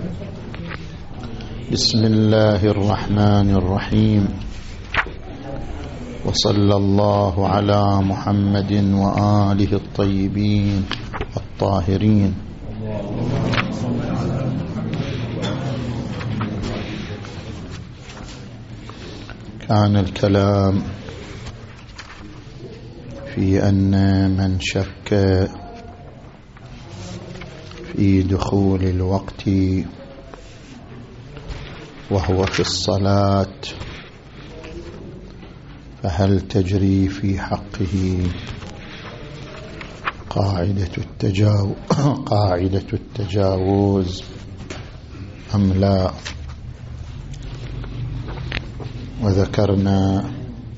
بسم الله الرحمن الرحيم، وصلى الله على محمد وآله الطيبين الطاهرين. كان الكلام في أن من شك في دخول الوقت وهو في الصلاة فهل تجري في حقه قاعدة التجاوز أم لا؟ وذكرنا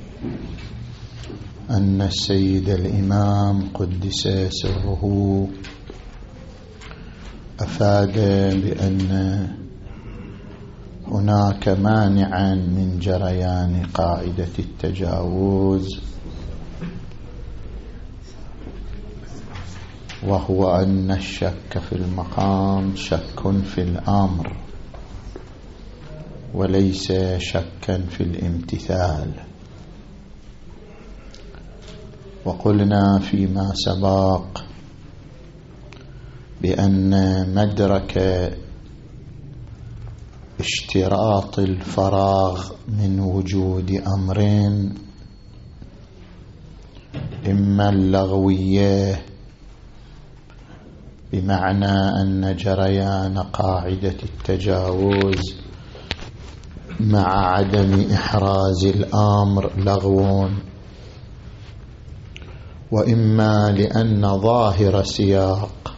أن السيد الإمام قدس سره أفاد بأن هناك مانعا من جريان قاعدة التجاوز، وهو أن الشك في المقام شك في الأمر وليس شكا في الامتثال. وقلنا فيما سبق بأن مدرك اشتراط الفراغ من وجود أمرين، إما اللغوية بمعنى أن جريان قاعدة التجاوز مع عدم إحراز الأمر لغو، وإما لأن ظاهر سياق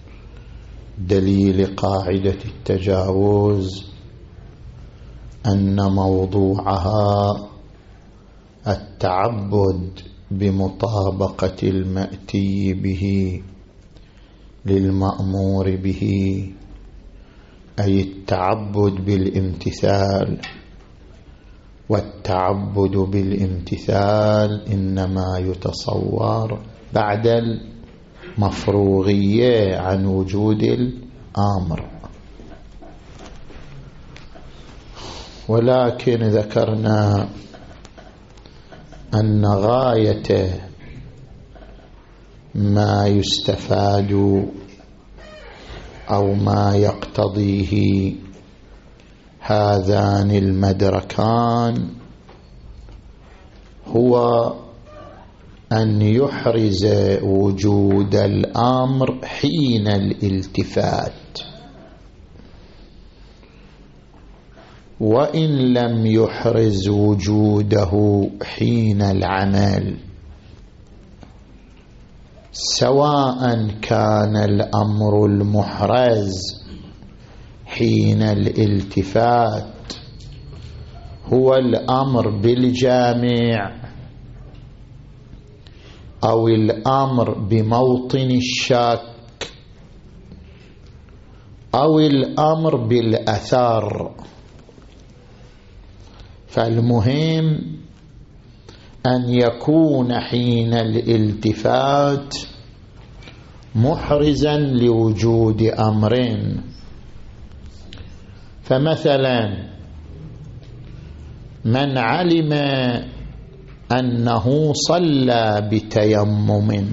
دليل قاعدة التجاوز أن موضوعها التعبد بمطابقة المأتي به للمأمور به، أي التعبد بالامتثال، والتعبد بالامتثال إنما يتصور بعد المفروغية عن وجود الأمر. ولكن ذكرنا أن غاية ما يستفاد أو ما يقتضيه هذان المدركان هو أن يحرز وجود الأمر حين الالتفات، وإن لم يحرز وجوده حين العمل، سواء كان الأمر المحرز حين الالتفات هو الأمر بالجامع أو الأمر بموطن الشك أو الأمر بالأثر، فالمهم أن يكون حين الالتفات محرزا لوجود أمرين. فمثلا من علم أنه صلى بتيمم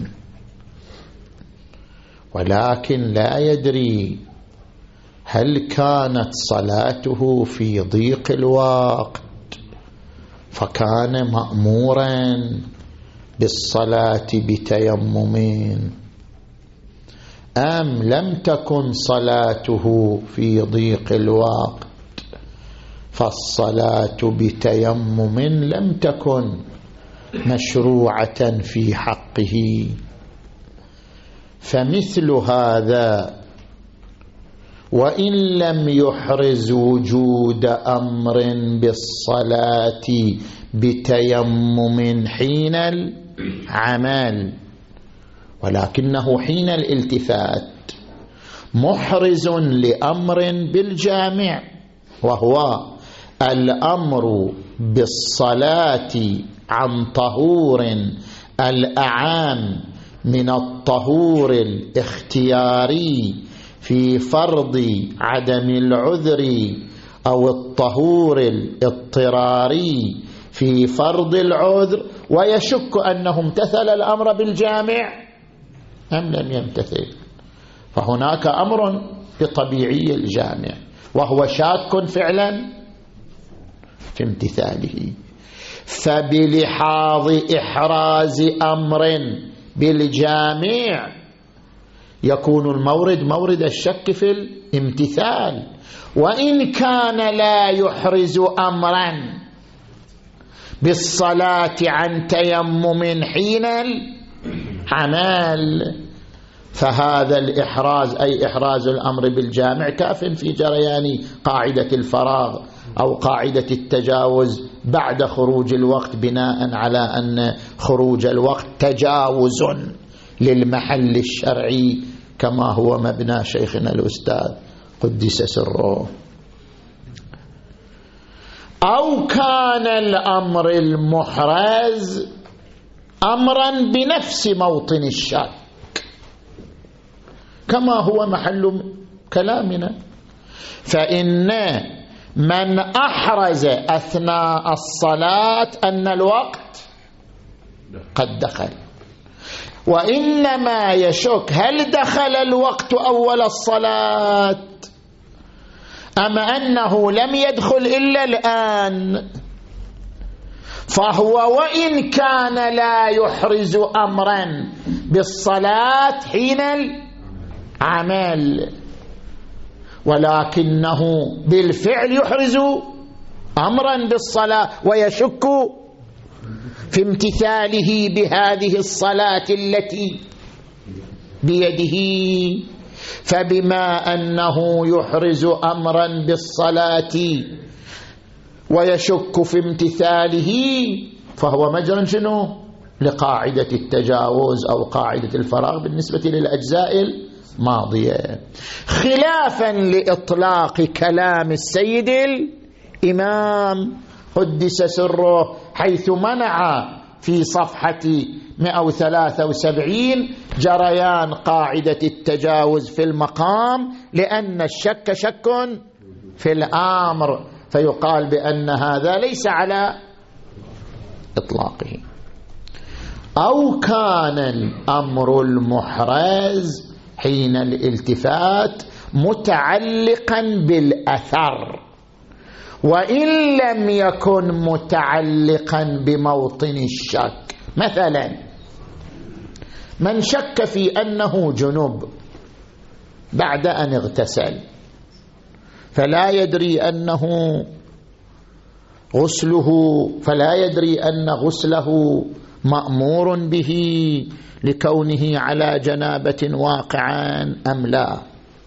ولكن لا يدري هل كانت صلاته في ضيق الوقت فكان مأمورا بالصلاة بتيمم، أم لم تكن صلاته في ضيق الوقت فالصلاة بتيمم لم تكن مشروعة في حقه. فمثل هذا وإن لم يحرز وجود أمر بالصلاة بتيمم حين العمل، ولكنه حين الالتفات محرز لأمر بالجامع، وهو الأمر بالصلاة عن طهور الأعام من الطهور الاختياري في فرض عدم العذر أو الطهور الاضطراري في فرض العذر، ويشك أنه امتثل الأمر بالجامع أم لم يمتثل، فهناك أمر بطبيعي الجامع وهو شاك فعلا في امتثاله. فبلحاظ إحراز أمر بالجامع يكون المورد مورد الشك في الامتثال، وإن كان لا يحرز أمرا بالصلاة عن تيمم حين العمل، فهذا الإحراز أي إحراز الأمر بالجامع كاف في جريان قاعدة الفراغ أو قاعدة التجاوز بعد خروج الوقت، بناء على أن خروج الوقت تجاوز للمحل الشرعي كما هو مبنى شيخنا الأستاذ قدس سره. أو كان الأمر المحرز أمرا بنفس موطن الشك كما هو محل كلامنا، فإن من أحرز أثناء الصلاة أن الوقت قد دخل، وإنما يشك هل دخل الوقت أول الصلاة أم أنه لم يدخل إلا الآن، فهو وإن كان لا يحرز أمرا بالصلاة حين العمل ولكنه بالفعل يحرز أمرا بالصلاة ويشك في امتثاله بهذه الصلاة التي بيده، فبما أنه يحرز أمرا بالصلاة ويشك في امتثاله فهو مجرى شنو؟ لقاعدة التجاوز أو قاعدة الفراغ بالنسبة للأجزاء الماضية، خلافا لإطلاق كلام السيد الإمام قدس سره حيث منع في صفحة 173 جريان قاعدة التجاوز في المقام، لأن الشك شك في الأمر، فيقال بأن هذا ليس على إطلاقه. أو كان الأمر المحرز حين الالتفات متعلقا بالأثر، وإن لم يكن متعلقا بموطن الشك، مثلا من شك في أنه جنب بعد أن اغتسل فلا يدري أن غسله مأمور به لكونه على جنابة واقعا أم لا،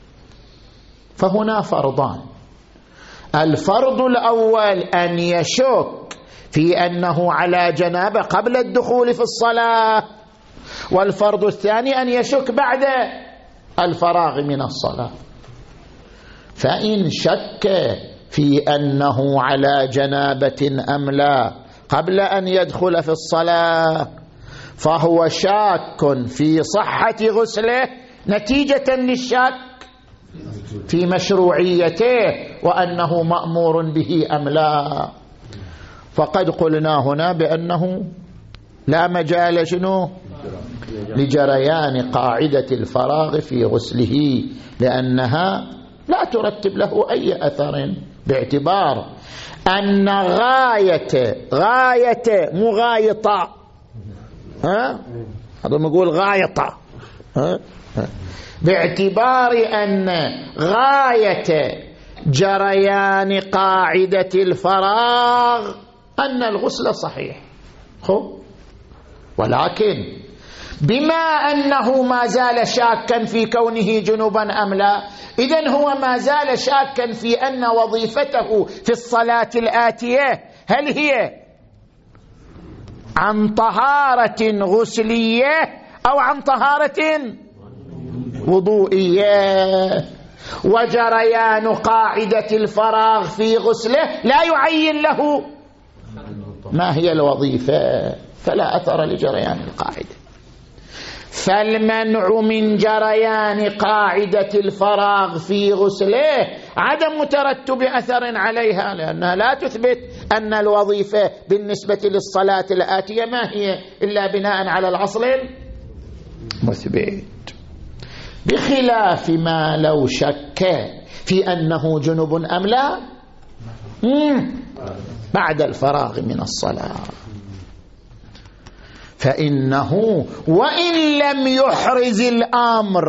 فهنا فرضان: الفرض الأول أن يشك في أنه على جنابة قبل الدخول في الصلاة، والفرض الثاني أن يشك بعد الفراغ من الصلاة. فإن شك في أنه على جنابة أم لا قبل أن يدخل في الصلاة فهو شاك في صحة غسله نتيجة للشك في مشروعيته وأنه مأمور به أم لا. فقد قلنا هنا بأنه لا مجال لجريان قاعدة الفراغ في غسله، لأنها لا ترتب له أي أثر، باعتبار أن غاية مغايطة، هذا نقول غايطة، باعتبار أن غاية جريان قاعدة الفراغ أن الغسل صحيح، ولكن بما أنه ما زال شاكا في كونه جنوبا أم لا، إذن هو ما زال شاكا في أن وظيفته في الصلاة الآتية هل هي عن طهارة غسلية أو عن طهارة وضوئية، وجريان قاعدة الفراغ في غسله لا يعين له ما هي الوظيفة، فلا أثر لجريان القاعدة. فالمنع من جريان قاعدة الفراغ في غسله عدم ترتب أثر عليها، لأنها لا تثبت أن الوظيفة بالنسبة للصلاة الآتية ما هي إلا بناء على الأصل المثبت، بخلاف ما لو شك في أنه جنب أم لا بعد الفراغ من الصلاة، فإنه وإن لم يحرز الأمر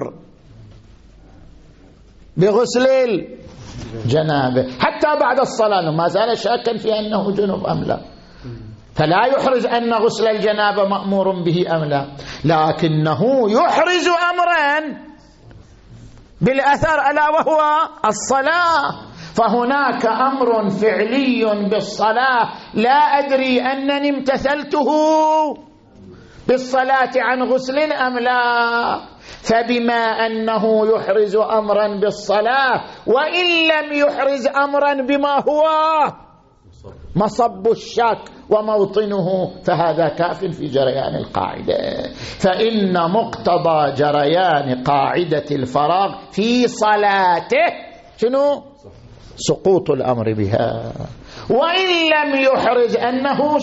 بغسل الجنابة حتى بعد الصلاة ما زال شاكا في أنه جنب أم لا، فلا يحرز أن غسل الجنابة مأمور به أم لا، لكنه يحرز أمرا بالأثر ألا وهو الصلاة. فهناك أمر فعلي بالصلاة لا أدري أنني امتثلته بالصلاة عن غسل أم لا، فبما أنه يحرز أمرا بالصلاة وإن لم يحرز أمرا بما هو مصب الشك وموطنه فهذا كاف في جريان القاعدة. فإن مقتضى جريان قاعدة الفراغ في صلاته شنو؟ سقوط الأمر بها، وإن لم يحرز أنه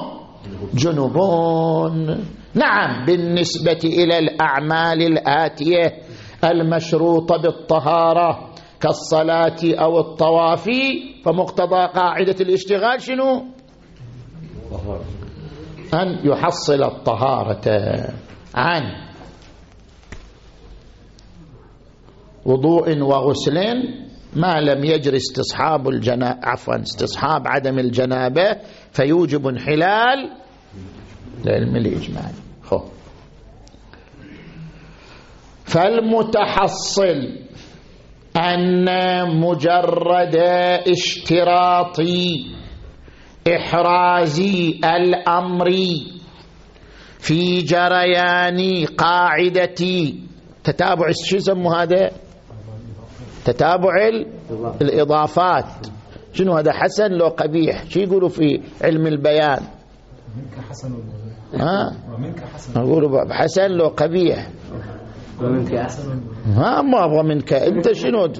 جنوب. نعم بالنسبة إلى الأعمال الآتية المشروطة بالطهارة كالصلاة أو الطواف فمقتضى قاعدة الاشتغال شنو؟ أن يحصل الطهارة عن وضوء وغسل ما لم يجري استصحاب استصحاب عدم الجنابة فيوجب انحلال العلم الإجمالي. فالمتحصل أن مجرد اشتراط إحراز الأمر في جريان قاعدة تتابع شو يسمى هذا؟ تتابع الإضافات. شنو هذا؟ حسن لو قبيح؟ شو يقولوا في علم البيان؟ منك حسن ومنك حسن. أقولوا حسن لو قبيح ومنك حسن. ما أبغى منك أنت شنو؟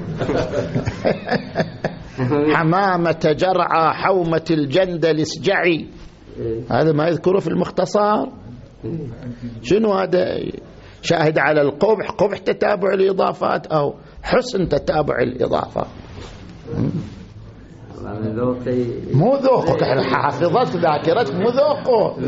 حمامة جرعى حومة الجندل اسجعي، هذا ما يذكره في المختصر. شنو هذا؟ شاهد على القبح، قبح تتابع الإضافات أو حسن تتابع الإضافات. مو ذوقك، حافظت ذاكرتك مو ذوقه.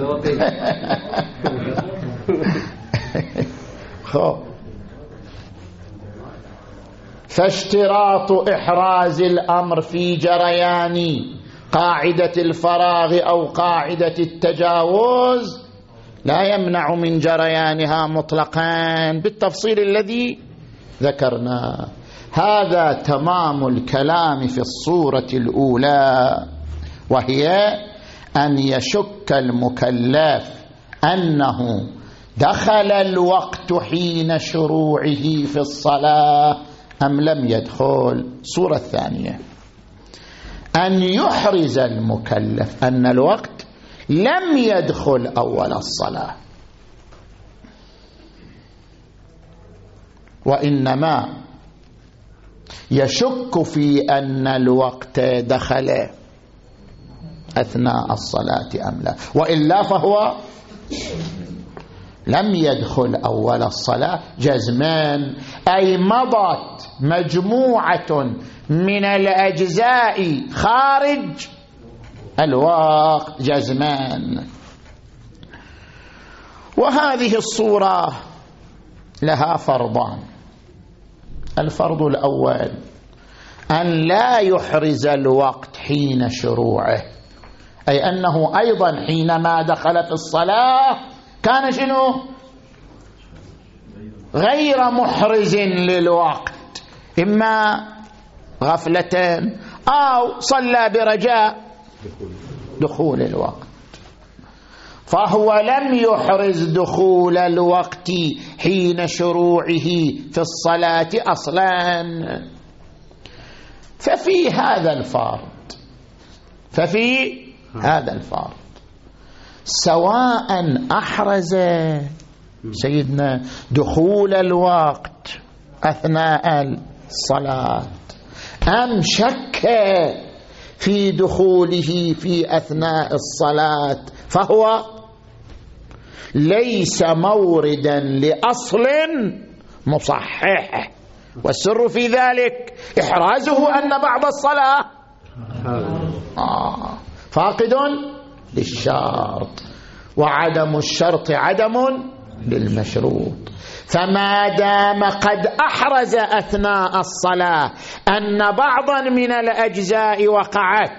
فاشتراط إحراز الأمر في جريان قاعدة الفراغ أو قاعدة التجاوز لا يمنع من جريانها مطلقا بالتفصيل الذي ذكرناه. هذا تمام الكلام في الصورة الأولى، وهي أن يشك المكلف أنه دخل الوقت حين شروعه في الصلاة أم لم يدخل. الصورة الثانية أن يحرز المكلف أن الوقت لم يدخل أول الصلاة، وإنما يشك في أن الوقت دخل أثناء الصلاة أم لا، وإلا فهو لم يدخل أول الصلاة جزمان، أي مضت مجموعة من الأجزاء خارج الوقت جزمان. وهذه الصورة لها فرضان. الفرض الأول أن لا يحرز الوقت حين شروعه، أي أنه أيضا حينما دخل في الصلاة كان شنو؟ غير محرز للوقت، إما غفلة أو صلى برجاء دخول الوقت، فهو لم يحرز دخول الوقت حين شروعه في الصلاة أصلا. ففي هذا الفرض سواء أحرز سيدنا دخول الوقت أثناء الصلاة أم شك في دخوله في أثناء الصلاة فهو ليس موردا لأصل مصحح، والسر في ذلك إحرازه أن بعض الصلاة فاقد للشرط، وعدم الشرط عدم للمشروط. فما دام قد أحرز أثناء الصلاة أن بعضا من الأجزاء وقعت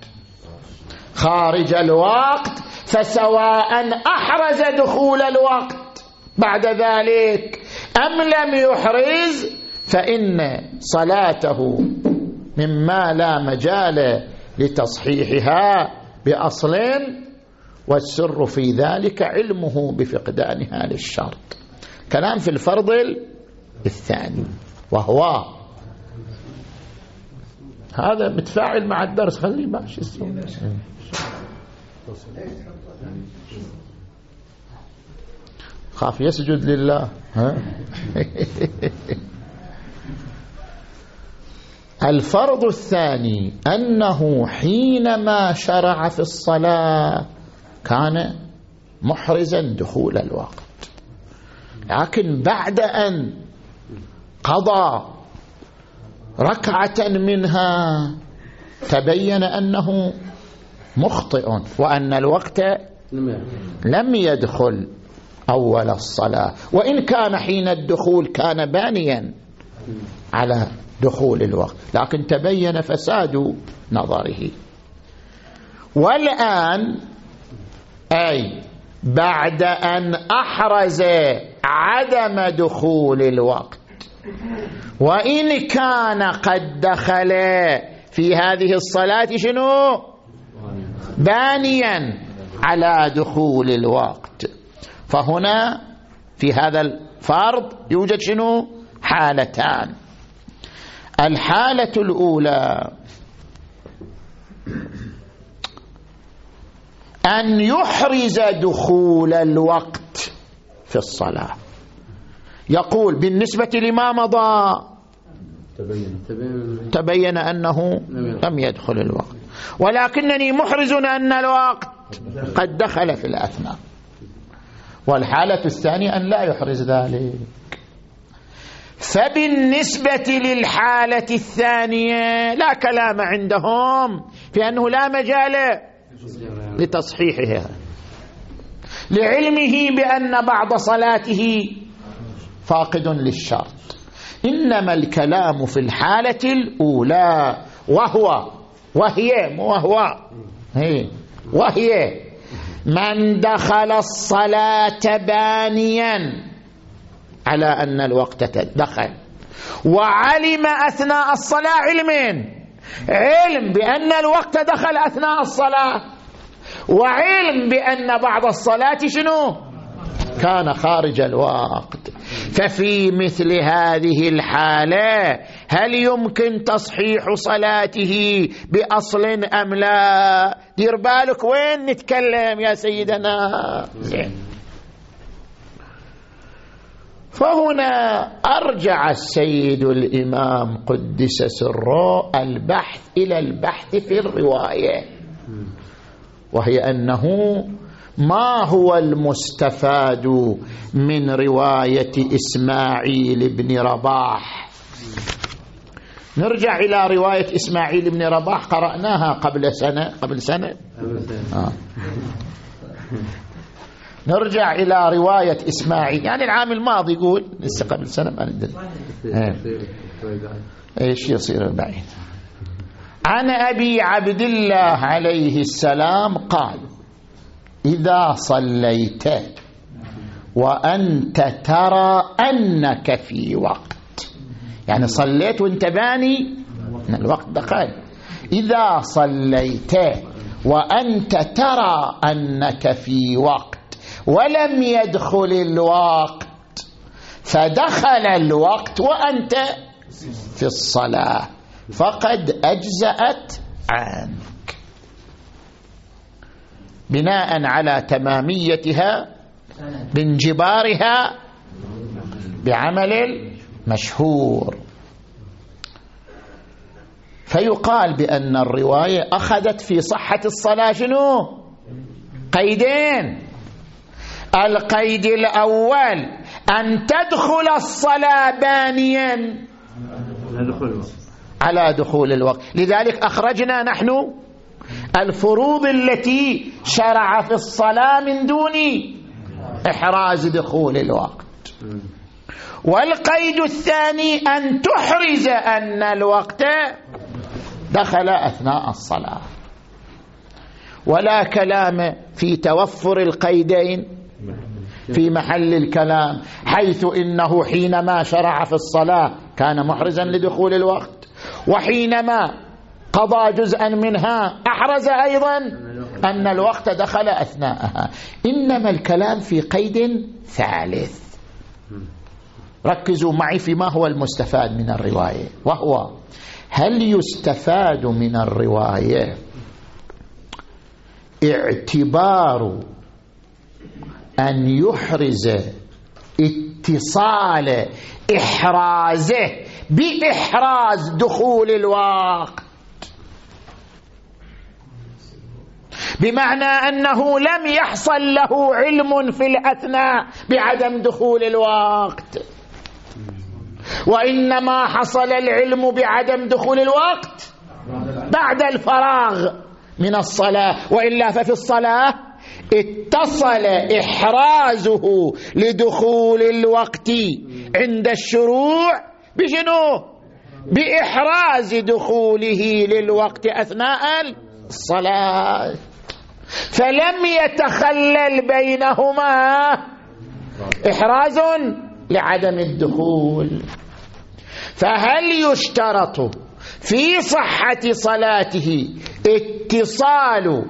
خارج الوقت، فسواء أحرز دخول الوقت بعد ذلك أم لم يحرز فإن صلاته مما لا مجال لتصحيحها بأصل، والسر في ذلك علمه بفقدانها للشرط. كلام في الفرض الثاني، وهو هذا متفاعل مع الدرس، خليه ماشي خاف يسجد لله. الفرض الثاني أنه حينما شرع في الصلاة كان محرزا دخول الوقت، لكن بعد أن قضى ركعة منها تبين أنه مخطئ وأن الوقت لم يدخل أول الصلاة، وإن كان حين الدخول كان بانيا على دخول الوقت، لكن تبين فساد نظره. والآن أي بعد أن أحرز عدم دخول الوقت، وإن كان قد دخل في هذه الصلاة شنو؟ بانيا على دخول الوقت، فهنا في هذا الفرض يوجد شنو؟ حالتان. الحالة الأولى أن يحرز دخول الوقت في الصلاة، يقول بالنسبة لما مضى تبين أنه لم يدخل الوقت، ولكنني محرز أن الوقت قد دخل في الأثناء. والحالة الثانية أن لا يحرز ذلك. فبالنسبة للحالة الثانية لا كلام عندهم في أنه لا مجال لتصحيحها، لعلمه بأن بعض صلاته فاقد للشرط. إنما الكلام في الحالة الأولى وهي من دخل الصلاة بانيا على أن الوقت دخل، وعلم أثناء الصلاة علم بأن الوقت دخل أثناء الصلاة، وعلم بأن بعض الصلاة شنو؟ كان خارج الوقت. ففي مثل هذه الحالة هل يمكن تصحيح صلاته بأصل أم لا؟ دير بالك وين نتكلم يا سيدنا. زين. فهنا أرجع السيد الإمام قدس سره البحث إلى البحث في الرواية، وهي أنه ما هو المستفاد من رواية إسماعيل بن رباح. نرجع إلى رواية إسماعيل بن رباح، قرأناها قبل سنة. نرجع إلى رواية إسماعيل، يعني العام الماضي، يقول لسه قبل سنة ما ندري ايش يصير بعيد. عن أبي عبد الله عليه السلام قال: إذا صليت وأنت ترى أنك في وقت، يعني صليت وانت باني الوقت دخل. إذا صليت وأنت ترى أنك في وقت ولم يدخل الوقت، فدخل الوقت وأنت في الصلاة، فقد أجزأت عنك بناء على تماميتها بانجبارها بعمل المشهور. فيقال بأن الرواية أخذت في صحة الصلاة شنو؟ قيدين. القيد الأول أن تدخل الصلاة بانيا على دخول الوقت. لذلك أخرجنا نحن الفروض التي شرع في الصلاة من دون إحراز دخول الوقت. والقيد الثاني أن تحرز أن الوقت دخل أثناء الصلاة. ولا كلام في توفر القيدين في محل الكلام، حيث إنه حينما شرع في الصلاة كان محرزا لدخول الوقت، وحينما قضى جزءا منها أحرز أيضا أن الوقت دخل أثناءها. إنما الكلام في قيد ثالث. ركزوا معي فيما هو المستفاد من الرواية، وهو هل يستفاد من الرواية اعتبار أن يحرز اتصال إحرازه بإحراز دخول الوقت، بمعنى أنه لم يحصل له علم في الأثناء بعدم دخول الوقت، وإنما حصل العلم بعدم دخول الوقت بعد الفراغ من الصلاة. وإلا ففي الصلاة اتصل إحرازه لدخول الوقت عند الشروع بشنو؟ بإحراز دخوله للوقت أثناء الصلاة، فلم يتخلل بينهما إحراز لعدم الدخول. فهل يشترط في صحة صلاته اتصال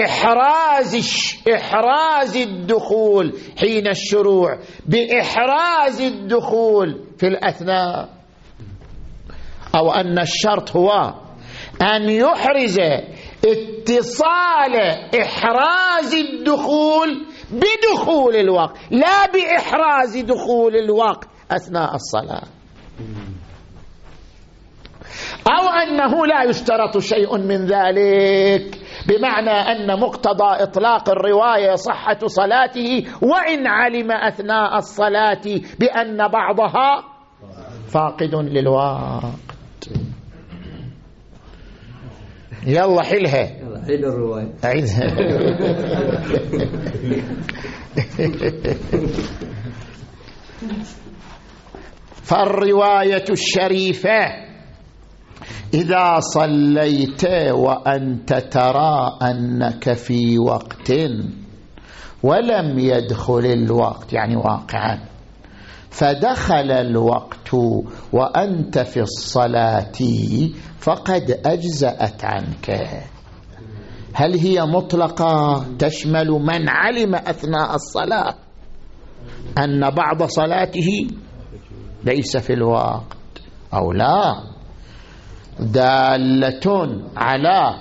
إحراز الدخول حين الشروع بإحراز الدخول في الأثناء، أو أن الشرط هو أن يحرز اتصال إحراز الدخول بدخول الوقت لا بإحراز دخول الوقت أثناء الصلاة، أو أنه لا يشترط شيء من ذلك، بمعنى أن مقتضى إطلاق الرواية صحة صلاته وإن علم أثناء الصلاة بأن بعضها فاقد للوقت. يلا حلها، حل الرواية، أعيدها. فالرواية الشريفة إذا صليت وأنت ترى أنك في وقت ولم يدخل الوقت، يعني واقعا، فدخل الوقت وأنت في الصلاة فقد أجزأت عنك. هل هي مطلقة تشمل من علم أثناء الصلاة أن بعض صلاته ليس في الوقت، أو لا دالة على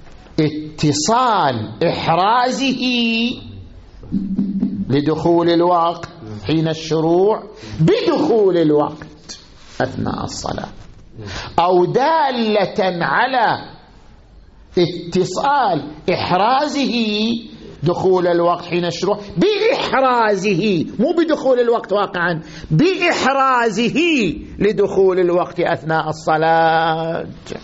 اتصال إحرازه لدخول الوقت حين الشروع بدخول الوقت أثناء الصلاة، أو دالة على اتصال إحرازه دخول الوقت حين الشروع بإحرازه، مو بدخول الوقت واقعا، بإحرازه لدخول الوقت أثناء الصلاة.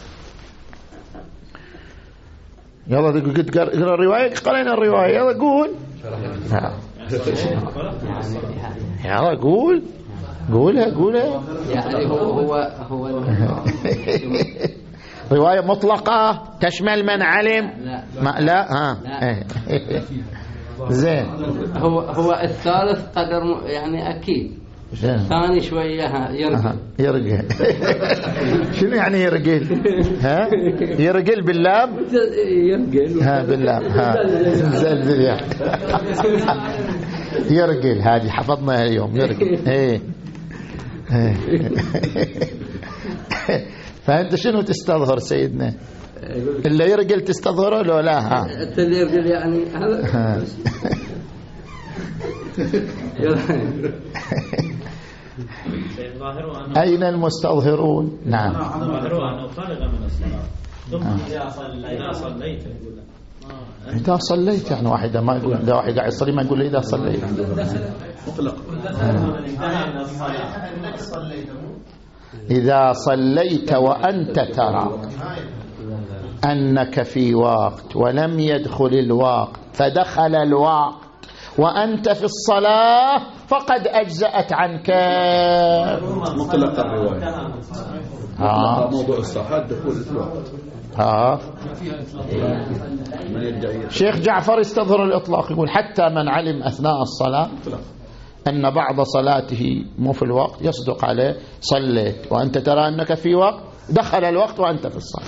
يلا اقرأ الرواية، قرأنا الرواية، يلا قول، يلا قولها يعني هو رواية مطلقة تشمل من علم؟ لا زين. هو الثالث قدر يعني أكيد، الثاني شوية يرجل. شنو يعني يرجل؟ يرجل باللام؟ يرجل باللام. زلزل يرجل، هذه حفظناها اليوم، يرجل. فأنت شنو تستظهر سيدنا؟ اللي يرجل تستظهره لو لا؟ اللي يرجل يعني أين المستظهرون؟ نعم. ظاهره أنه فرغ من الصلاة ثم إذا صليت يقول إذا صليت يعني واحد ما يقول إذا واحد قاعد يصلي ما يقول إذا صليت مطلق. إذا صليت وأنت ترى أنك في وقت ولم يدخل الوقت فدخل الوقت وأنت في الصلاة فقد أجزأت عنك. مطلق الرواية. موضوع الصحة دخول الوقت. شيخ جعفر يستظهر الإطلاق، يقول حتى من علم أثناء الصلاة أن بعض صلاته مو في الوقت يصدق عليه صليت وأنت ترى أنك في وقت دخل الوقت وأنت في الصلاة.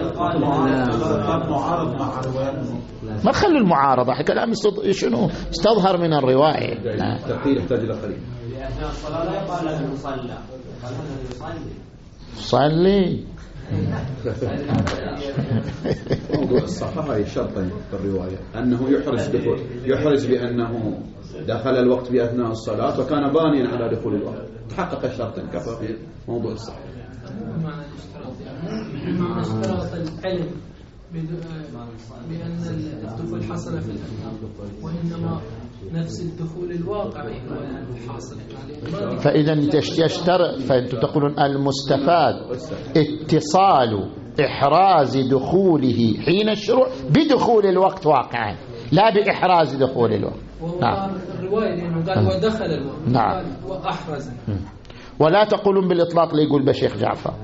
ما تخلوا المعارضة، كلام شنو استظهر من الرواية. تقيل يحتاج إلى قليل. لأن الصلاة لا يقال له صلى، صلي. موضوع الصحة هي شرطين في الرواية، أنه يحرز بأنه دخل الوقت بأثناء الصلاة وكان بانيا على دخول الوقت، تحقق الشرطين كفى في موضوع الصحة. معنى اشتراط العلم بأن الدخول حصل في الأثناء، وإنما نفس الدخول الواقعي هو الحاصل. فإذا يشترط، فأنتم تقولون المستفاد اتصال إحراز دخوله حين الشروع بدخول الوقت واقعا لا بإحراز دخول الوقت. نعم. الرواية لأنه قال ودخل الوقت. نعم. وأحرز. ولا تقولون بالإطلاق اللي يقول بشيخ جعفر.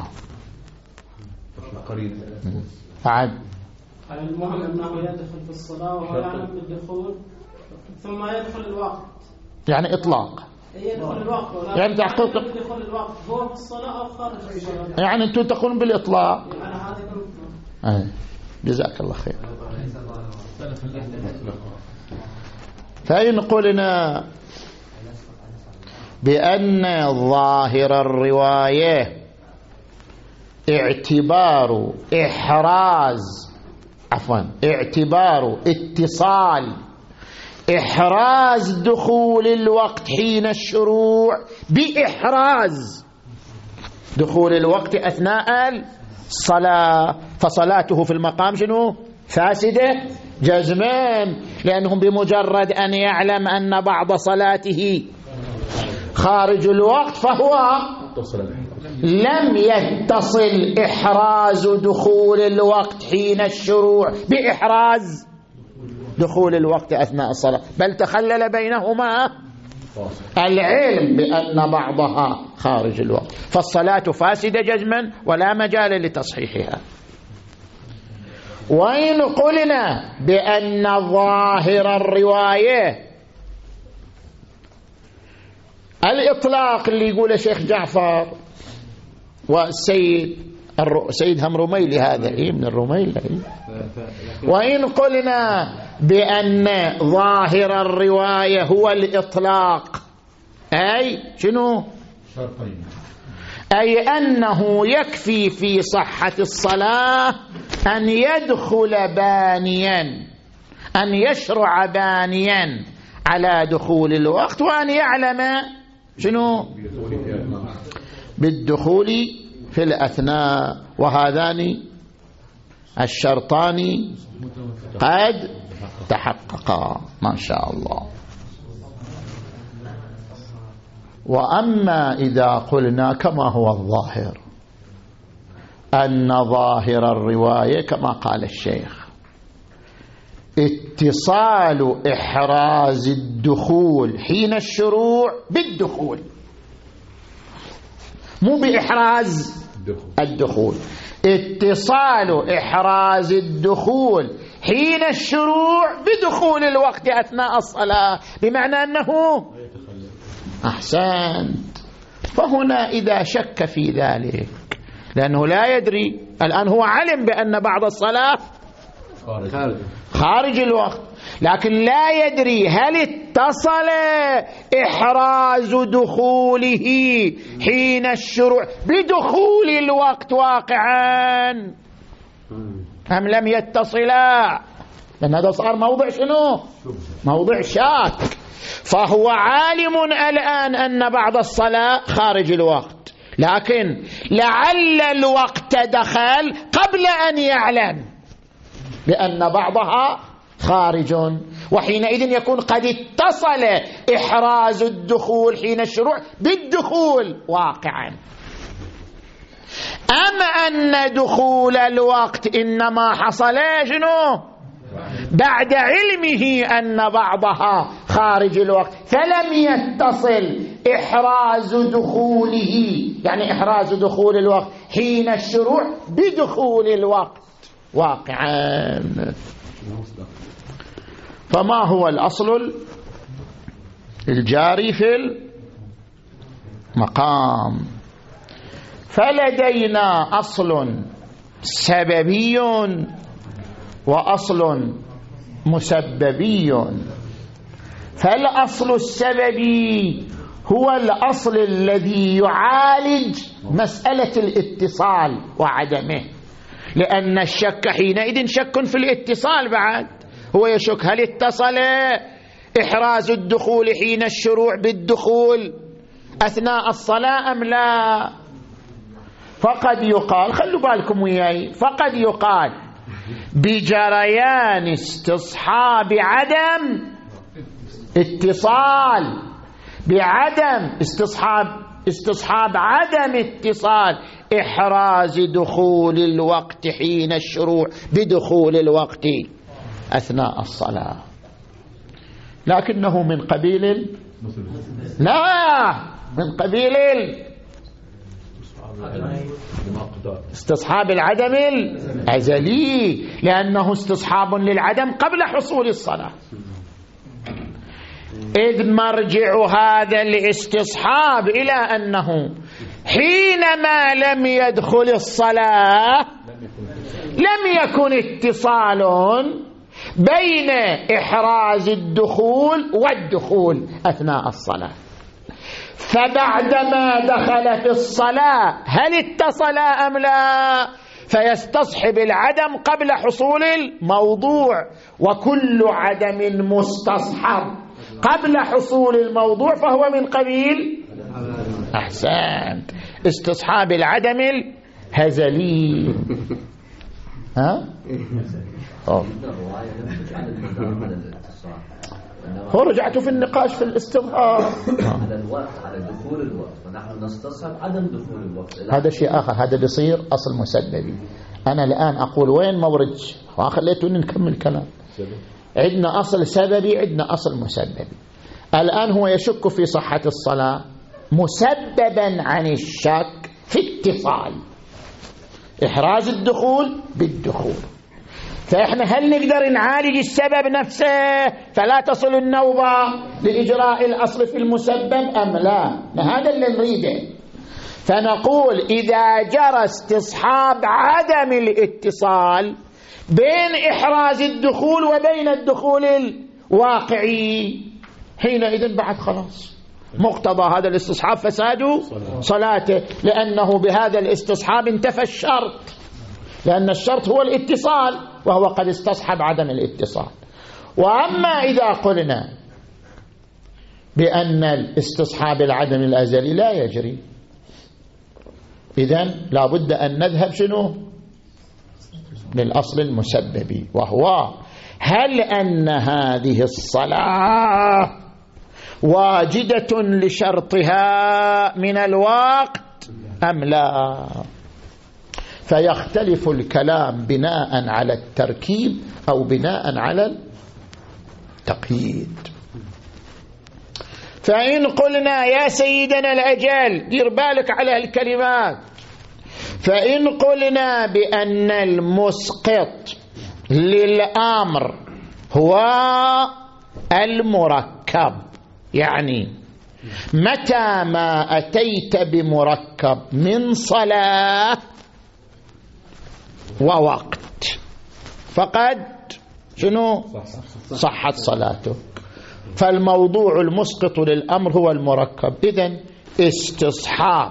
قريب. بعد. المهم أنه يدخل في الصلاة وهو يعلم بالدخول ثم يدخل الوقت. يعني إطلاق. يدخل الوقت. يعني تحقيق. يدخل الوقت هو في الصلاة أو خارج الصلاة. يعني أنتم تقولون بالإطلاق. يعني هذه جزاك الله خير. فإن قلنا بأن ظاهر الرواية اعتبار اتصال إحراز دخول الوقت حين الشروع بإحراز دخول الوقت أثناء الصلاة، فصلاته في المقام شنو؟ فاسدة جزمان، لأنهم بمجرد أن يعلم أن بعض صلاته خارج الوقت فهو لم يتصل إحراز دخول الوقت حين الشروع بإحراز دخول الوقت أثناء الصلاة، بل تخلل بينهما العلم بأن بعضها خارج الوقت، فالصلاة فاسدة جزما ولا مجال لتصحيحها. وإن قلنا بأن ظاهر الرواية الإطلاق اللي يقول شيخ جعفر والسيد همرميلي، هذا من الرميلي، وإن قلنا بأن ظاهر الرواية هو الإطلاق، أي شنو؟ أي أنه يكفي في صحة الصلاة أن يدخل بانيا، أن يشرع بانيا على دخول الوقت، وأن يعلم شنو؟ بالدخول في الأثناء، وهذان الشرطان قد تحققا ما شاء الله. وأما إذا قلنا كما هو الظاهر أن ظاهر الرواية كما قال الشيخ اتصال إحراز الدخول حين الشروع بالدخول، مو بإحراز الدخول، اتصال إحراز الدخول حين الشروع بدخول الوقت أثناء الصلاة، بمعنى أنه أحسنت. فهنا إذا شك في ذلك لأنه لا يدري، الآن هو علم بأن بعض الصلاة خارج الوقت، لكن لا يدري هل اتصل إحراز دخوله حين الشروع بدخول الوقت واقعا أم لم يتصلا، لأن هذا صار موضع شنو؟ موضع شاك. فهو عالم الآن أن بعض الصلاة خارج الوقت، لكن لعل الوقت دخل قبل أن يعلم بأن بعضها خارج، وحينئذ يكون قد اتصل إحراز الدخول حين الشروع بالدخول واقعا. أم أن دخول الوقت إنما حصل شنو؟ بعد علمه أن بعضها خارج الوقت، فلم يتصل إحراز دخوله، يعني إحراز دخول الوقت حين الشروع بدخول الوقت واقعا. فما هو الأصل الجاري في المقام؟ فلدينا أصل سببي وأصل مسببي. فالأصل السببي هو الأصل الذي يعالج مسألة الاتصال وعدمه، لأن الشك حينئذ شك في الاتصال. بعد هو يشك هل اتصل إحراز الدخول حين الشروع بالدخول أثناء الصلاة أم لا. فقد يقال، خلوا بالكم وياي، فقد يقال بجريان استصحاب عدم اتصال، بعدم استصحاب عدم اتصال إحراز دخول الوقت حين الشروع بدخول الوقت أثناء الصلاة، لكنه من قبيل من قبيل استصحاب العدم الأزلي، لأنه استصحاب للعدم قبل حصول الصلاة. إذ مرجع هذا الاستصحاب إلى أنه حينما لم يدخل الصلاة لم يكن اتصال بين إحراز الدخول والدخول أثناء الصلاة، فبعدما دخل في الصلاة هل اتصل أم لا؟ فيستصحب العدم قبل حصول الموضوع، وكل عدم مستصحب قبل حصول الموضوع فهو من قبيل أحسنت استصحاب العدم الهزلي. هو رجعت في النقاش في الاستظهار على الوقت، على دخول الوقت، ونحن نستصحب عدم دخول الوقت. هذا شيء آخر، هذا بيصير أصل مسببي. أنا الآن أقول وين مورد، وخليتوني نكمل كلام. عندنا أصل سببي، عندنا أصل مسببي. الآن هو يشك في صحة الصلاة مسببا عن الشك في اتصال إحراز الدخول بالدخول. فإحنا هل نقدر نعالج السبب نفسه فلا تصل النوبة لإجراء الأصل في المسبب أم لا؟ هذا اللي نريده. فنقول إذا جرى استصحاب عدم الاتصال بين إحراز الدخول وبين الدخول الواقعي، حينئذ بعد خلاص مقتضى هذا الاستصحاب فساد صلاته، لأنه بهذا الاستصحاب انتفى الشرط، لأن الشرط هو الاتصال وهو قد استصحب عدم الاتصال. وأما إذا قلنا بأن الاستصحاب العدم الأزلي لا يجري، إذن لابد أن نذهب شنو للأصل المسببي، وهو هل أن هذه الصلاة واجدة لشرطها من الوقت أم لا؟ فيختلف الكلام بناء على التركيب أو بناء على التقييد. فإن قلنا يا سيدنا الأجل، دير بالك على الكلمات، فإن قلنا بأن المسقط للأمر هو المركب، يعني متى ما أتيت بمركب من صلاة ووقت فقد شنو صحت صلاته، فالموضوع المسقط للأمر هو المركب. إذن استصحاب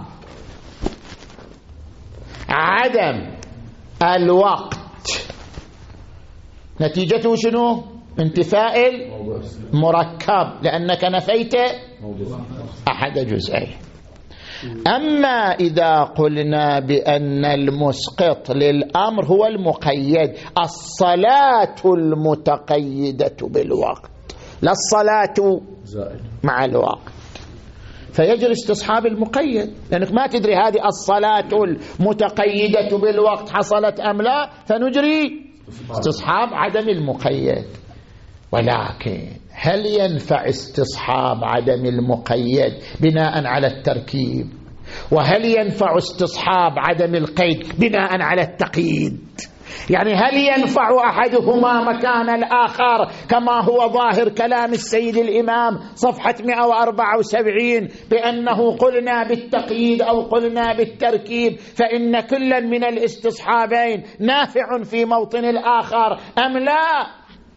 عدم الوقت نتيجته شنو؟ انتفاء مركب لأنك نفيت أحد جزئين. أما إذا قلنا بأن المسقط للأمر هو المقيد، الصلاة المتقيدة بالوقت لا الصلاة مع الوقت، فيجري استصحاب المقيد، لأنك ما تدري هذه الصلاة المتقيدة بالوقت حصلت أم لا، فنجري استصحاب عدم المقيد. ولكن هل ينفع استصحاب عدم المقيد بناء على التركيب؟ وهل ينفع استصحاب عدم القيد بناء على التقييد؟ يعني هل ينفع أحدهما مكان الآخر كما هو ظاهر كلام السيد الإمام صفحة 174 بأنه قلنا بالتقييد أو قلنا بالتركيب، فإن كلا من الاستصحابين نافع في موطن الآخر أم لا؟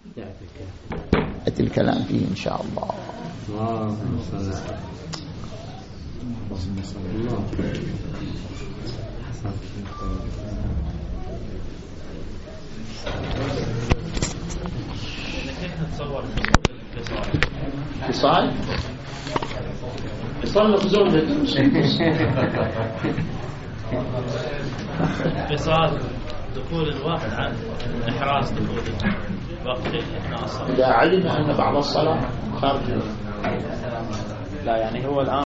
أتي الكلام فيه إن شاء الله. كيف نتصور اتصال لفظون انفصال دخول الوقت عن إحراز دخول الوقت أثناء الصلاة. إذا علم أن بعض الصلاة خارج لا يعني هو الآن